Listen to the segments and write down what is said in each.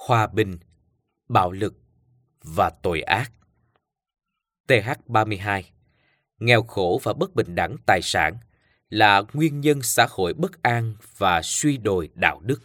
hòa bình, bạo lực và tội ác. TH32. Nghèo khổ và bất bình đẳng tài sản là nguyên nhân xã hội bất an và suy đồi đạo đức.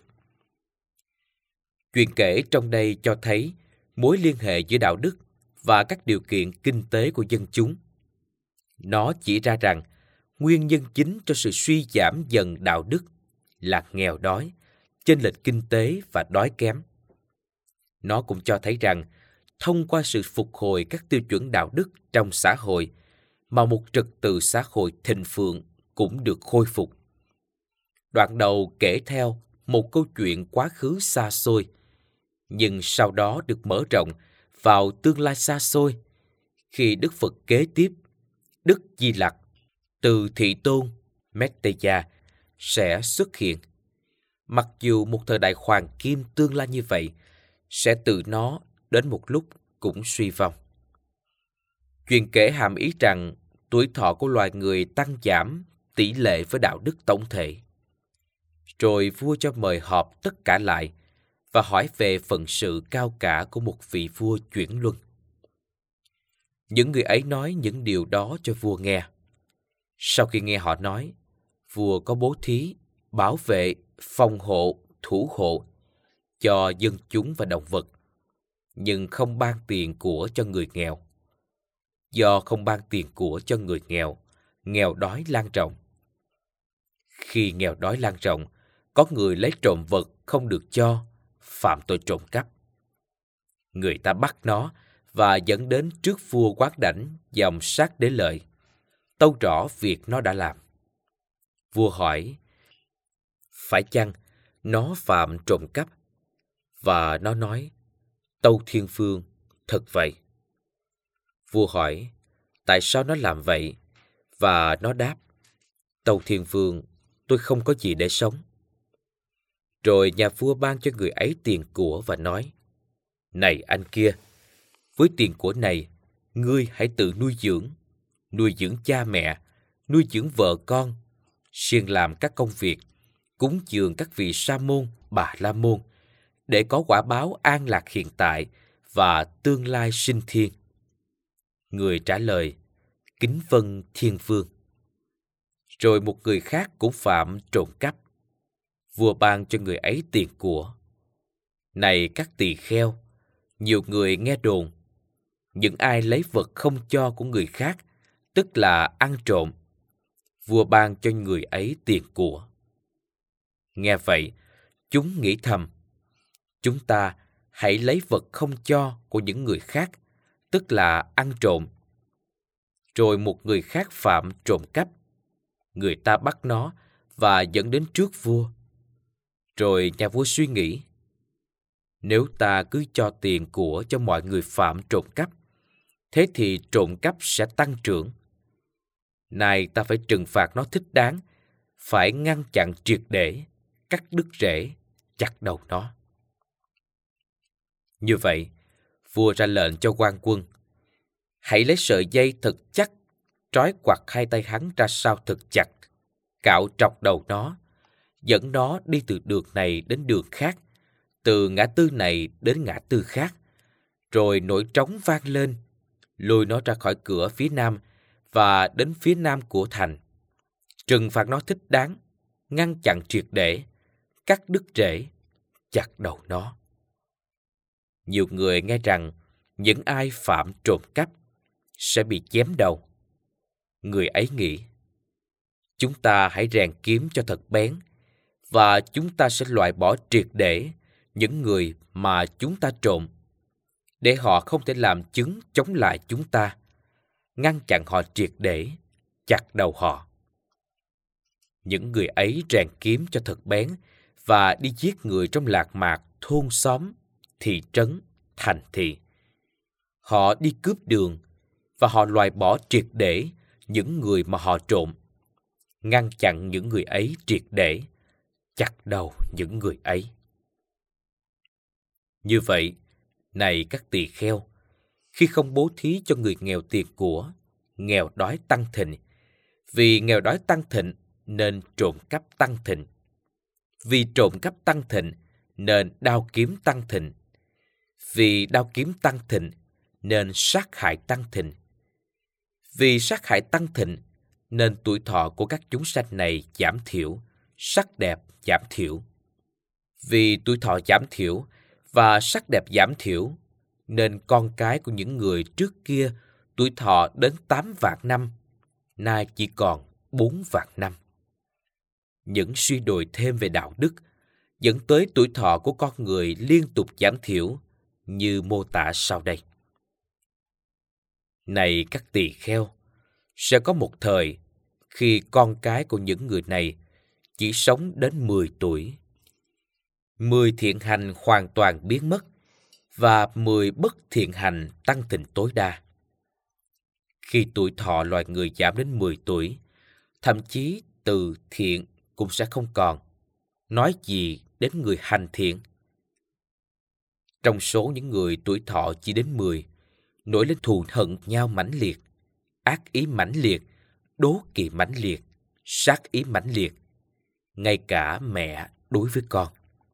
Chuyện kể trong đây cho thấy mối liên hệ giữa đạo đức và các điều kiện kinh tế của dân chúng. Nó chỉ ra rằng nguyên nhân chính cho sự suy giảm dần đạo đức là nghèo đói, chênh lệch kinh tế và đói kém. Nó cũng cho thấy rằng thông qua sự phục hồi các tiêu chuẩn đạo đức trong xã hội mà một trật tự xã hội thịnh vượng cũng được khôi phục. Đoạn đầu kể theo một câu chuyện quá khứ xa xôi, nhưng sau đó được mở rộng vào tương lai xa xôi, khi Đức Phật kế tiếp, Đức Di Lặc, từ Thị Tôn, Metteyya, sẽ xuất hiện. Mặc dù một thời đại hoàng kim tương lai như vậy sẽ từ nó đến một lúc cũng suy vong. Chuyện kể hàm ý rằng tuổi thọ của loài người tăng giảm tỷ lệ với đạo đức tổng thể. Rồi vua cho mời họp tất cả lại và hỏi về phận sự cao cả của một vị vua chuyển luân. Những người ấy nói những điều đó cho vua nghe. Sau khi nghe họ nói, vua có bố thí, bảo vệ, phòng hộ, thủ hộ cho dân chúng và động vật, nhưng không ban tiền của cho người nghèo. Do không ban tiền của cho người nghèo, nghèo đói lan rộng. Khi nghèo đói lan rộng, có người lấy trộm vật không được cho, phạm tội trộm cắp. Người ta bắt nó và dẫn đến trước vua Quán Đảnh dòng sát đế lợi, tâu rõ việc nó đã làm. Vua hỏi, phải chăng nó phạm trộm cắp? Và nó nói, tâu Thiên Vương, thật vậy. Vua hỏi, tại sao nó làm vậy? Và nó đáp, tâu Thiên Vương, tôi không có gì để sống. Rồi nhà vua ban cho người ấy tiền của và nói, này anh kia, với tiền của này, ngươi hãy tự nuôi dưỡng cha mẹ, nuôi dưỡng vợ con, siêng làm các công việc, cúng dường các vị sa môn, bà la môn, để có quả báo an lạc hiện tại và tương lai sinh thiên. Người trả lời, kính vâng Thiên Vương. Rồi một người khác cũng phạm trộm cắp. Vua ban cho người ấy tiền của. Này các tỳ kheo, nhiều người nghe đồn, những ai lấy vật không cho của người khác, tức là ăn trộm. Vua ban cho người ấy tiền của. Nghe vậy, chúng nghĩ thầm, chúng ta hãy lấy vật không cho của những người khác, tức là ăn trộm. Rồi một người khác phạm trộm cắp. Người ta bắt nó và dẫn đến trước vua. Rồi nhà vua suy nghĩ, nếu ta cứ cho tiền của cho mọi người phạm trộm cắp, thế thì trộm cắp sẽ tăng trưởng. Này ta phải trừng phạt nó thích đáng, phải ngăn chặn triệt để, cắt đứt rễ, chặt đầu nó. Như vậy, vua ra lệnh cho quan quân, hãy lấy sợi dây thật chắc, trói quặt hai tay hắn ra sao thật chặt, cạo trọc đầu nó, dẫn nó đi từ đường này đến đường khác, từ ngã tư này đến ngã tư khác, rồi nổi trống vang lên, lôi nó ra khỏi cửa phía nam và đến phía nam của thành. Trừng phạt nó thích đáng, ngăn chặn triệt để, cắt đứt rễ, chặt đầu nó. Nhiều người nghe rằng những ai phạm trộm cắp sẽ bị chém đầu. Người ấy nghĩ, chúng ta hãy rèn kiếm cho thật bén, và chúng ta sẽ loại bỏ triệt để những người mà chúng ta trộm, để họ không thể làm chứng chống lại chúng ta, ngăn chặn họ triệt để, chặt đầu họ. Những người ấy rèn kiếm cho thật bén và đi giết người trong lạc mạc, thôn xóm, thị trấn, thành thị. Họ đi cướp đường và họ loại bỏ triệt để những người mà họ trộm, ngăn chặn những người ấy triệt để, chặt đầu những người ấy. Như vậy, này các tỳ kheo, khi không bố thí cho người nghèo tiền của, nghèo đói tăng thịnh. Vì nghèo đói tăng thịnh nên trộm cắp tăng thịnh. Vì trộm cắp tăng thịnh nên đao kiếm tăng thịnh. Vì đao kiếm tăng thịnh, nên sát hại tăng thịnh. Vì sát hại tăng thịnh, nên tuổi thọ của các chúng sanh này giảm thiểu, sắc đẹp giảm thiểu. Vì tuổi thọ giảm thiểu và sắc đẹp giảm thiểu, nên con cái của những người trước kia tuổi thọ đến 8 vạn năm, nay chỉ còn 4 vạn năm. Những suy đồi thêm về đạo đức dẫn tới tuổi thọ của con người liên tục giảm thiểu như mô tả sau đây. Này các tỳ kheo, sẽ có một thời khi con cái của những người này chỉ sống đến 10 tuổi. 10 thiện hành hoàn toàn biến mất và 10 bất thiện hành tăng thịnh tối đa. Khi tuổi thọ loài người giảm đến 10 tuổi, thậm chí từ thiện cũng sẽ không còn, nói gì đến người hành thiện. Trong số những người tuổi thọ chỉ đến 10, nổi lên thù hận nhau mãnh liệt, ác ý mãnh liệt, đố kỵ mãnh liệt, sát ý mãnh liệt, ngay cả mẹ đối với con.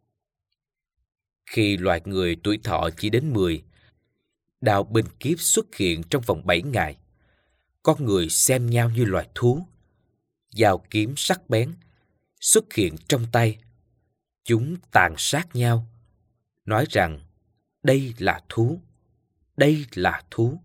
Khi loài người tuổi thọ chỉ đến 10, đạo bình kiếp xuất hiện trong vòng 7 ngày. Con người xem nhau như loài thú. Dao kiếm sắc bén xuất hiện trong tay. Chúng tàn sát nhau, nói rằng đây là thú, đây là thú.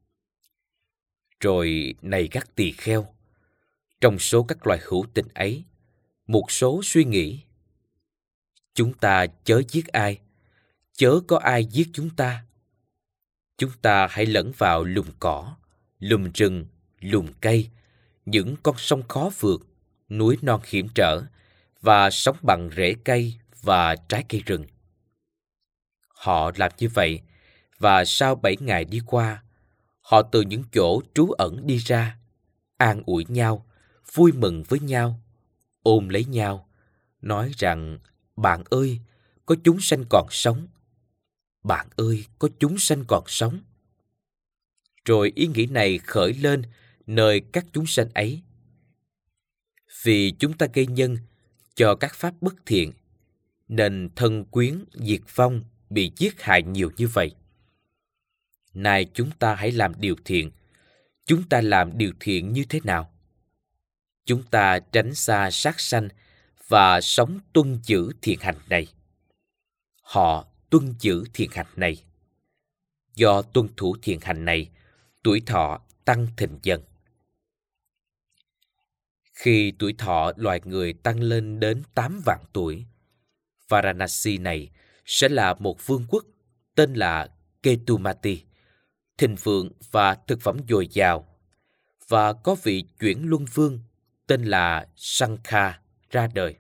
Rồi này các tỳ kheo, trong số các loài hữu tình ấy, một số suy nghĩ: chúng ta chớ giết ai, chớ có ai giết chúng ta. Chúng ta hãy lẫn vào lùm cỏ, lùm rừng, lùm cây, những con sông khó vượt, núi non hiểm trở, và sống bằng rễ cây và trái cây rừng. Họ làm như vậy, và sau 7 ngày đi qua, họ từ những chỗ trú ẩn đi ra, an ủi nhau, vui mừng với nhau, ôm lấy nhau, nói rằng: bạn ơi, có chúng sanh còn sống. Bạn ơi, có chúng sanh còn sống. Rồi ý nghĩ này khởi lên nơi các chúng sanh ấy. Vì chúng ta gây nhân cho các pháp bất thiện, nên thân quyến, diệt vong, bị giết hại nhiều như vậy. Nay chúng ta hãy làm điều thiện. Chúng ta làm điều thiện như thế nào? Chúng ta tránh xa sát sanh và sống tuân giữ thiện hành này. Họ tuân giữ thiện hành này. Do tuân thủ thiện hành này, tuổi thọ tăng thịnh dần. Khi tuổi thọ loài người tăng lên đến 8 vạn tuổi, Varanasi này sẽ là một vương quốc tên là Ketumati, thịnh vượng và thực phẩm dồi dào, và có vị chuyển luân vương tên là Sankha ra đời.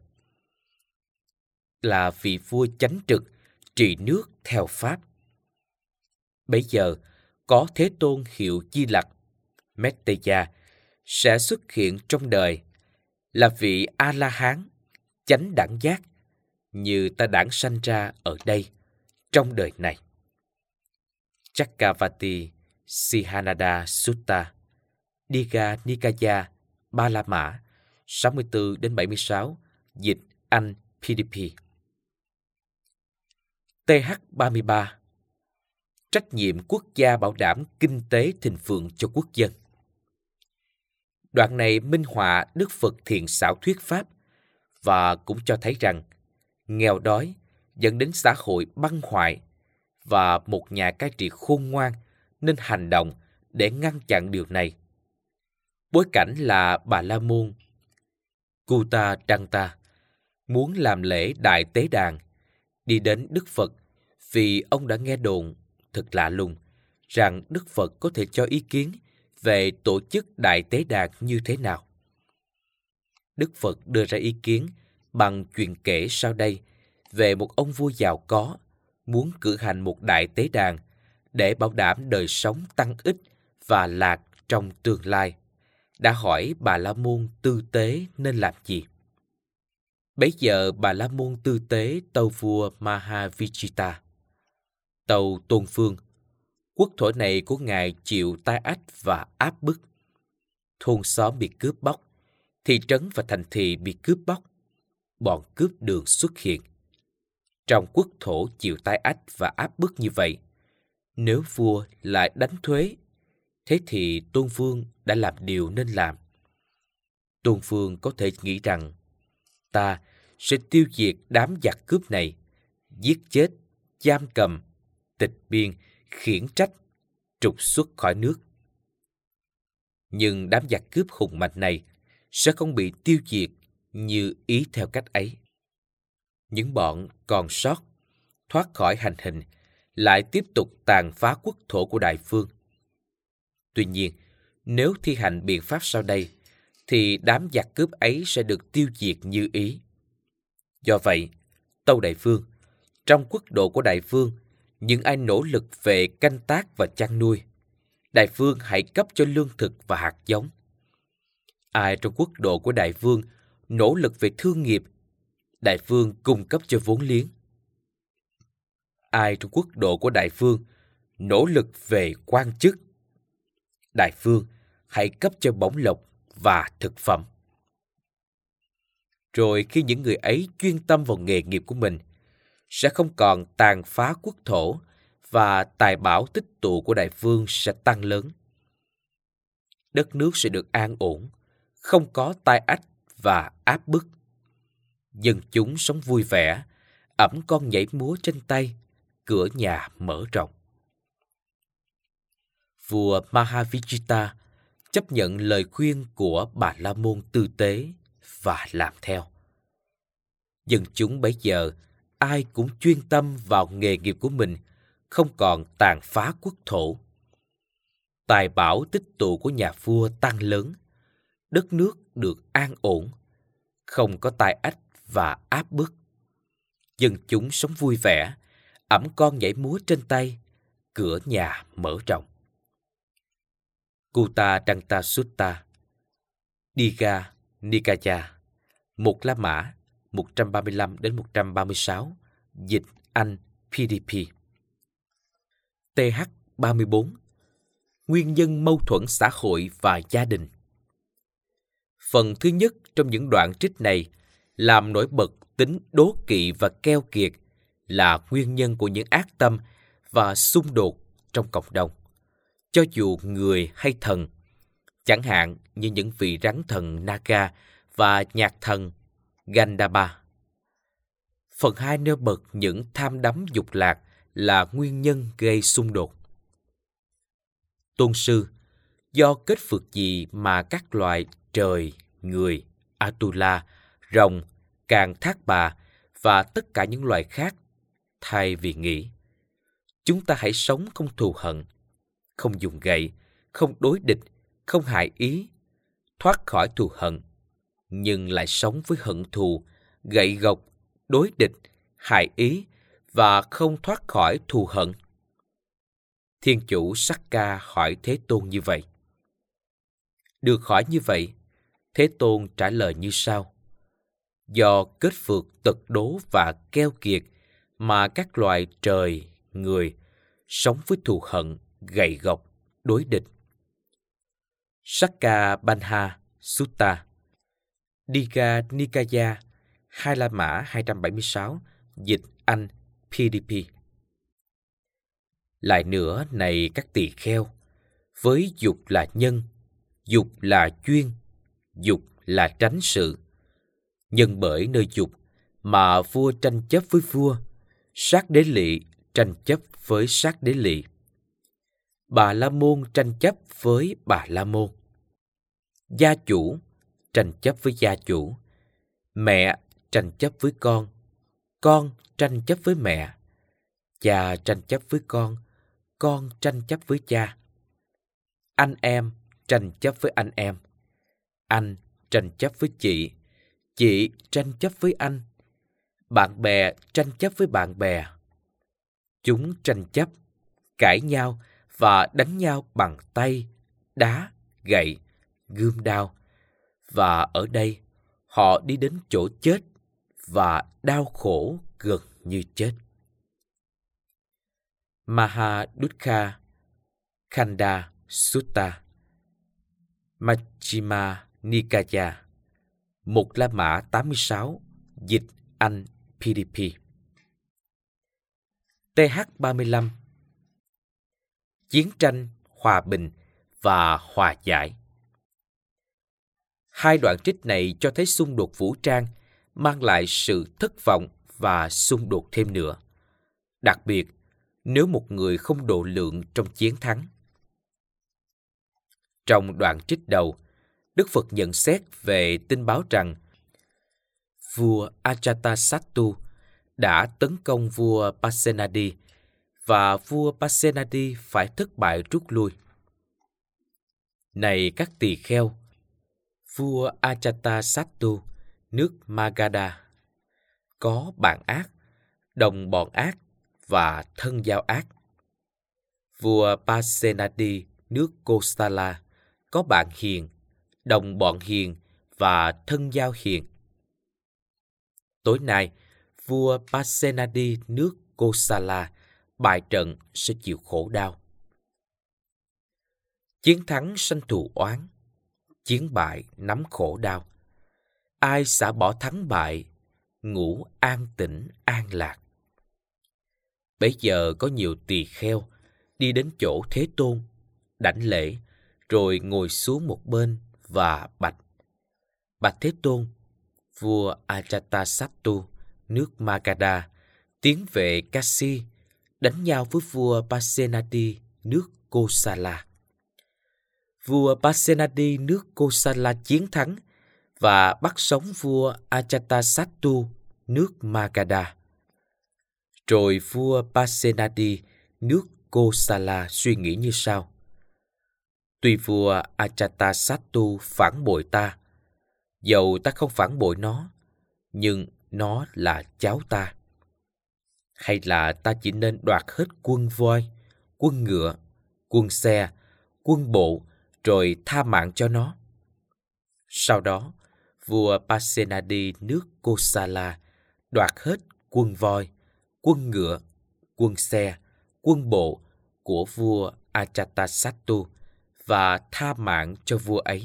Là vị vua chánh trực, trị nước theo pháp. Bấy giờ, có Thế Tôn hiệu Di Lặc, Metteya, sẽ xuất hiện trong đời, là vị A-la-hán, chánh đẳng giác, như ta đản sanh ra ở đây, trong đời này. Chakkavati Sihanada Sutta, Digha Nikaya, Ba La Mã, 64-76, dịch Anh PDP. TH33. Trách nhiệm quốc gia bảo đảm kinh tế thịnh vượng cho quốc dân. Đoạn này minh họa Đức Phật thiện xảo thuyết pháp và cũng cho thấy rằng nghèo đói dẫn đến xã hội băng hoại và một nhà cai trị khôn ngoan nên hành động để ngăn chặn điều này. Bối cảnh là Bà La Môn Kuta Danta muốn làm lễ đại tế đàn, đi đến Đức Phật vì ông đã nghe đồn thật lạ lùng rằng Đức Phật có thể cho ý kiến về tổ chức đại tế đàn như thế nào. Đức Phật đưa ra ý kiến bằng chuyện kể sau đây về một ông vua giàu có muốn cử hành một đại tế đàn để bảo đảm đời sống tăng ích và lạc trong tương lai. Đã hỏi Bà La Môn tư tế nên làm gì. Bấy giờ Bà La Môn tư tế tâu vua Mahavijita: tâu Tôn Phương, quốc thổ này của ngài chịu tai ách và áp bức. Thôn xóm bị cướp bóc, thị trấn và thành thị bị cướp bóc. Bọn cướp đường xuất hiện. trong quốc thổ chịu tai ách và áp bức như vậy, nếu vua lại đánh thuế, thế thì Tôn Vương đã làm điều nên làm. Tôn Vương có thể nghĩ rằng ta sẽ tiêu diệt đám giặc cướp này, giết chết, giam cầm, tịch biên, khiển trách, trục xuất khỏi nước. Nhưng đám giặc cướp hùng mạnh này sẽ không bị tiêu diệt như ý theo cách ấy. Những bọn còn sót, thoát khỏi hành hình, lại tiếp tục tàn phá quốc thổ của Đại Vương. Tuy nhiên, nếu thi hành biện pháp sau đây, thì đám giặc cướp ấy sẽ được tiêu diệt như ý. Do vậy, tâu Đại Vương, trong quốc độ của Đại Vương, những ai nỗ lực về canh tác và chăn nuôi, Đại Vương hãy cấp cho lương thực và hạt giống. Ai trong quốc độ của Đại Vương nỗ lực về thương nghiệp, Đại Vương cung cấp cho vốn liếng. Ai trong quốc độ của Đại Vương nỗ lực về quan chức, Đại Vương hãy cấp cho bổng lộc và thực phẩm. Rồi khi những người ấy chuyên tâm vào nghề nghiệp của mình, sẽ không còn tàn phá quốc thổ và tài bảo tích tụ của Đại Vương sẽ tăng lớn. Đất nước sẽ được an ổn, không có tai ách và áp bức. Dân chúng sống vui vẻ, ẵm con nhảy múa trên tay, cửa nhà mở rộng. Vua Mahavijita chấp nhận lời khuyên của Bà La Môn tư tế và làm theo. Dân chúng bấy giờ ai cũng chuyên tâm vào nghề nghiệp của mình, không còn tàn phá quốc thổ. Tài bảo tích tụ của nhà vua tăng lớn, đất nước được an ổn, không có tai ách và áp bức. Dân chúng sống vui vẻ, ẵm con nhảy múa trên tay, cửa nhà mở rộng. Kutta Danta Sutta, Digha Nikaya, Một La Mã 135 đến 136, dịch Anh PDP. TH 34. Nguyên nhân mâu thuẫn xã hội và gia đình. Phần thứ nhất trong những đoạn trích này làm nổi bật tính đố kỵ và keo kiệt là nguyên nhân của những ác tâm và xung đột trong cộng đồng, cho dù người hay thần, chẳng hạn như những vị rắn thần Naga và nhạc thần Gandhaba. Phần 2 nêu bật những tham đắm dục lạc là nguyên nhân gây xung đột. Tôn sư, do kết phược gì mà các loài trời, người, Atula, rồng, càng thác bà và tất cả những loài khác, thay vì nghĩ chúng ta hãy sống không thù hận, không dùng gậy, không đối địch, không hại ý, thoát khỏi thù hận, nhưng lại sống với hận thù, gậy gộc, đối địch, hại ý và không thoát khỏi thù hận. Thiên chủ Sakka hỏi Thế Tôn như vậy. Được hỏi như vậy, Thế Tôn trả lời như sau. Do kết phược tật đố và keo kiệt mà các loài trời, người sống với thù hận, gậy gộc, đối địch. Sakka Banha Sutta, Digha Nikaya, Hai La Mã 276, dịch Anh PDP. Lại nữa này các tỳ kheo, với dục là nhân, dục là chuyên, dục là tránh sự. Nhân bởi nơi dục mà vua tranh chấp với vua, sát đế lỵ tranh chấp với sát đế lỵ, Bà La Môn tranh chấp với Bà La Môn, gia chủ tranh chấp với gia chủ, mẹ tranh chấp với con tranh chấp với mẹ, cha tranh chấp với con tranh chấp với cha, anh em tranh chấp với anh tranh chấp với chị tranh chấp với anh, bạn bè tranh chấp với bạn bè. Chúng tranh chấp, cãi nhau và đánh nhau bằng tay, đá, gậy, gươm đao. Và ở đây, họ đi đến chỗ chết và đau khổ gần như chết. Mahadukha Khanda Sutta, Majjhima Nikaya, Một La Mã 86, dịch Anh PDP. TH35 Chiến tranh, hòa bình và hòa giải. Hai đoạn trích này cho thấy xung đột vũ trang mang lại sự thất vọng và xung đột thêm nữa, đặc biệt nếu một người không độ lượng trong chiến thắng. Trong đoạn trích đầu, Đức Phật nhận xét về tin báo rằng vua Ajatasattu đã tấn công vua Pasenadi và vua Pasenadi phải thất bại rút lui. Này các tỳ kheo, vua Ajatasattu, nước Magadha, có bạn ác, đồng bọn ác và thân giao ác. Vua Pasenadi, nước Kosala, có bạn hiền, đồng bọn hiền và thân giao hiền. Tối nay, vua Pasenadi, nước Kosala, bại trận sẽ chịu khổ đau. Chiến thắng sanh thù oán, chiến bại nắm khổ đau. Ai xả bỏ thắng bại, ngủ an tĩnh an lạc. Bấy giờ có nhiều tỳ kheo đi đến chỗ Thế Tôn, đảnh lễ, rồi ngồi xuống một bên và bạch: Bạch Thế Tôn, vua Ajatasattu, nước Magadha, tiến về Kashi, đánh nhau với vua Pasenadi, nước Kosala. Vua Pasenadi, nước Kosala chiến thắng và bắt sống vua Ajatasattu, nước Magadha. Rồi vua Pasenadi, nước Kosala suy nghĩ như sau: Tuy vua Ajatasattu phản bội ta, dầu ta không phản bội nó, nhưng nó là cháu ta. Hay là ta chỉ nên đoạt hết quân voi, quân ngựa, quân xe, quân bộ, rồi tha mạng cho nó. Sau đó, vua Pasenadi, nước Kosala, đoạt hết quân voi, quân ngựa, quân xe, quân bộ của vua Ajatasattu và tha mạng cho vua ấy.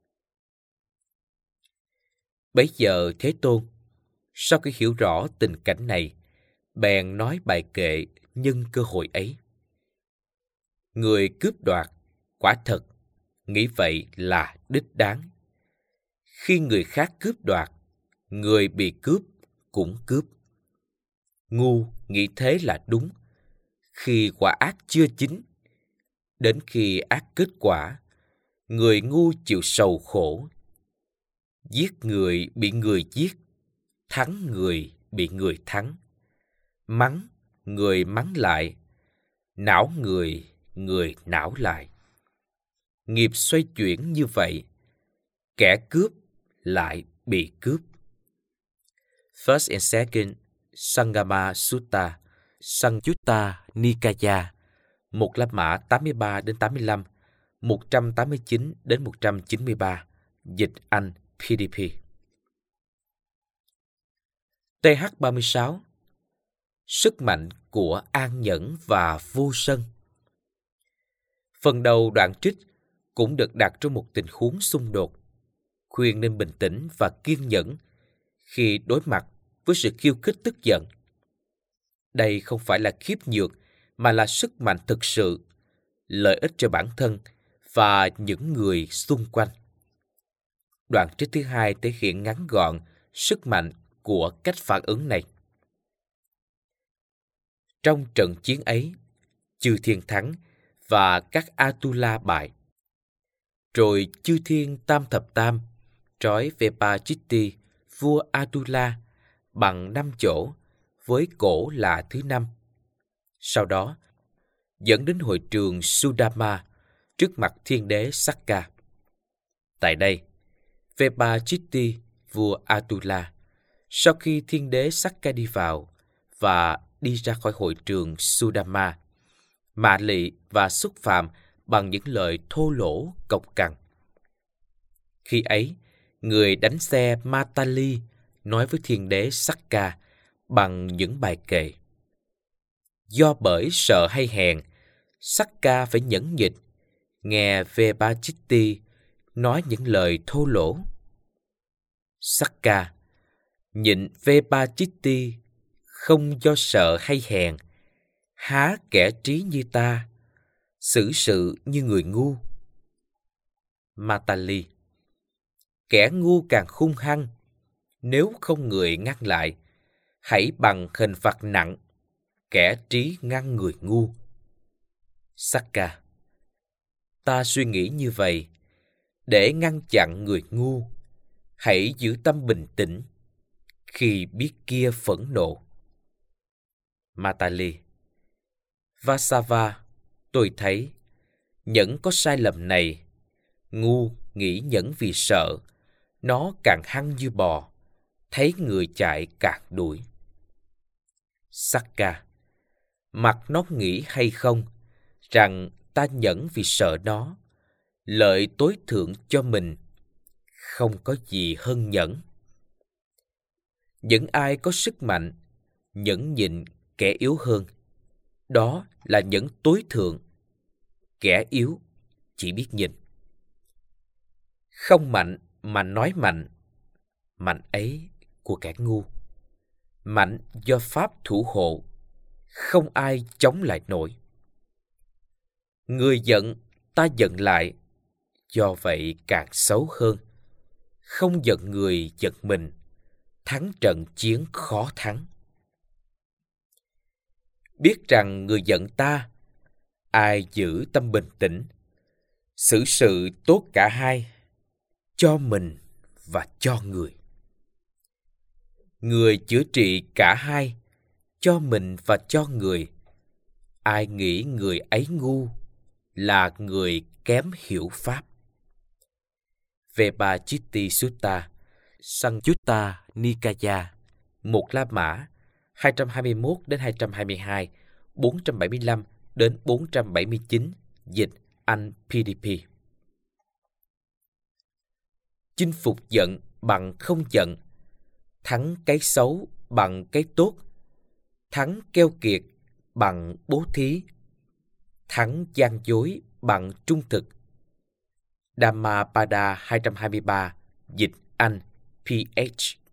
Bấy giờ Thế Tôn, sau khi hiểu rõ tình cảnh này, bèn nói bài kệ nhân cơ hội ấy. Người cướp đoạt, quả thật, nghĩ vậy là đích đáng. Khi người khác cướp đoạt, người bị cướp cũng cướp. Ngu nghĩ thế là đúng. Khi quả ác chưa chín, đến khi ác kết quả, người ngu chịu sầu khổ. Giết người bị người giết, thắng người bị người thắng. Mắng người mắng lại, não người người não lại. Nghiệp xoay chuyển như vậy, kẻ cướp lại bị cướp. First and Second Sangama Sutta, Sangyutta Nikaya, Một La Mã 83-85, 189-193, dịch Anh PDP. TH36 Sức mạnh của an nhẫn và vô sân. Phần đầu đoạn trích cũng được đặt trong một tình huống xung đột, khuyên nên bình tĩnh và kiên nhẫn khi đối mặt với sự khiêu khích tức giận. Đây không phải là khiếp nhược, mà là sức mạnh thực sự, lợi ích cho bản thân và những người xung quanh. Đoạn trích thứ hai thể hiện ngắn gọn sức mạnh của cách phản ứng này. Trong trận chiến ấy, chư thiên thắng và các Atula bại. Rồi chư thiên tam thập tam trói Vepachitti, vua Atula, bằng 5 chỗ, với cổ là thứ 5. Sau đó, dẫn đến hội trường Sudama, trước mặt thiên đế Sakka. Tại đây, Vepachitti, vua Atula, sau khi thiên đế Sakka đi vào và đi ra khỏi hội trường Sudama, mạ lị và xúc phạm bằng những lời thô lỗ cộc cằn. Khi ấy, người đánh xe Matali nói với thiên đế Sakka bằng những bài kệ. Do bởi sợ hay hèn, Sakka phải nhẫn nhịn, nghe Vepachitti nói những lời thô lỗ. Sakka nhịn Vepachitti không do sợ hay hèn, Há kẻ trí như ta xử sự như người ngu? Matali: Kẻ ngu càng hung hăng, nếu không người ngăn lại, hãy bằng hình phạt nặng, kẻ trí ngăn người ngu. Sakka: Ta suy nghĩ như vậy, để ngăn chặn người ngu, hãy giữ tâm bình tĩnh khi biết kia phẫn nộ. Matali: Vasava, tôi thấy Nhẫn có sai lầm này. Ngu nghĩ Nhẫn vì sợ, nó càng hăng như bò, thấy người chạy càng đuổi. Sakka: Mặc nó nghĩ hay không, rằng ta Nhẫn vì sợ nó, lợi tối thượng cho mình, không có gì hơn Nhẫn. Những ai có sức mạnh, nhẫn nhịn kẻ yếu hơn, đó là Nhẫn tối thượng. Kẻ yếu chỉ biết nhìn. Không mạnh mà nói mạnh, mạnh ấy của kẻ ngu. Mạnh do Pháp thủ hộ, không ai chống lại nổi. Người giận, ta giận lại, do vậy càng xấu hơn. Không giận người giận mình, thắng trận chiến khó thắng. Biết rằng người giận ta, ai giữ tâm bình tĩnh, xử sự tốt cả hai, cho mình và cho người. Người chữa trị cả hai, cho mình và cho người. Ai nghĩ người ấy ngu là người kém hiểu Pháp. Vepachitti Sutta, Sanjutta Nikaya, một La Mã, 221 đến 222, 475 đến 479, dịch Anh PDP. Chinh phục giận bằng không giận, thắng cái xấu bằng cái tốt, thắng keo kiệt bằng bố thí, thắng gian dối bằng trung thực. Dhammapada 223, dịch Anh PH.